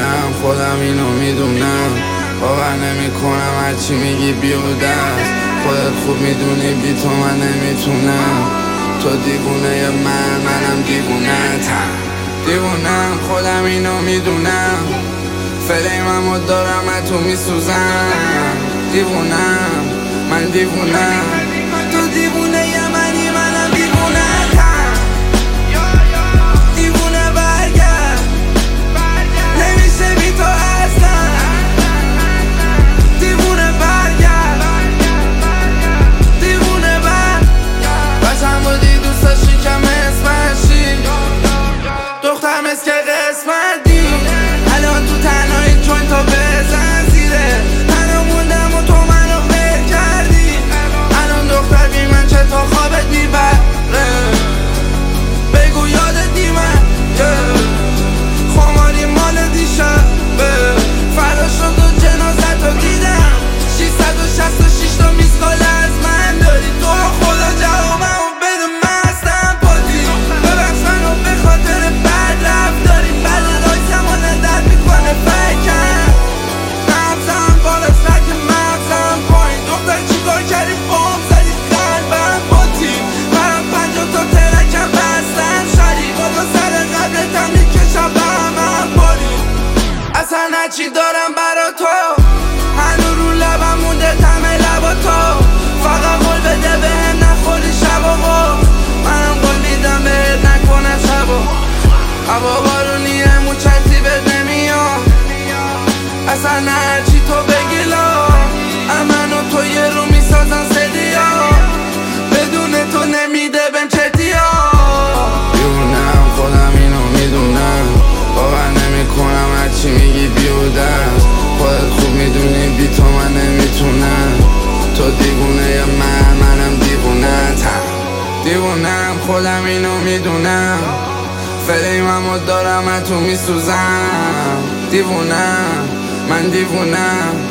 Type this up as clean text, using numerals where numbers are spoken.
دیوونم خودم اینو میدونم، باور نمی کنم هرچی میگی بیهوده است. خودت خوب میدونی بی تو من نمیتونم. تو دیوونه منم دیوونتم. دیوونم خودم اینو میدونم، فلیممو دارم از تو میسوزم. دیوونم من دیوونم، تو دیوونه منی منم دیوونتم. دیوونه برگرد نمیشه بی تو اصلا. دیوونه برگرد دیوونه بچم بودی دوست داشتی کم اسمشی، دختر مثل که قسمتی. الان تو تنهایی جوین تا بزن زیره، تنها موندم و تو منو ول کردی. الان دختر بی من چه تا خوابت میبره، بگو یادت نیمد خماری مال دیشبه. فردا شد و جنازت رو دیدم، 666 تا میسکال از من داری. تو خدا جوابمو بده مستم پاتی، ببخش منو به خاطر بد رفتاری. بد رایتمو ندر میکنه فکرم، مغزم بالاست رک مغزم پایین. دختر چیکار کردی بام زدی قلبم پاتی. برم 50 تا ترکم بستم شدی، بابا سر قبلتم میکشم به همم باری. اصلا هرچی دارم برا تو هنو رو لبم مونده تمه لبا تو. فقط قول بده بهم نخوری شب آقا، منم قول میدم بهت نکنم شبا. هوا بارونیه موچتی بهت نمیام، اصلا هرچی تو بگی لا. من و تو یه رو میسازن سدیا، بدون تو نمیده بهم چتیا. دیوونم خودم اینو میدونم، باور نمی کنم هرچی میگی بیهوده است. خودت خوب میدونی بی تو من نمیتونم. تو دیوونه منم دیوونتم. دیوونم خودم اینو میدونم، فلیممو دارم از تو میسوزم. دیوونم من دیوونم.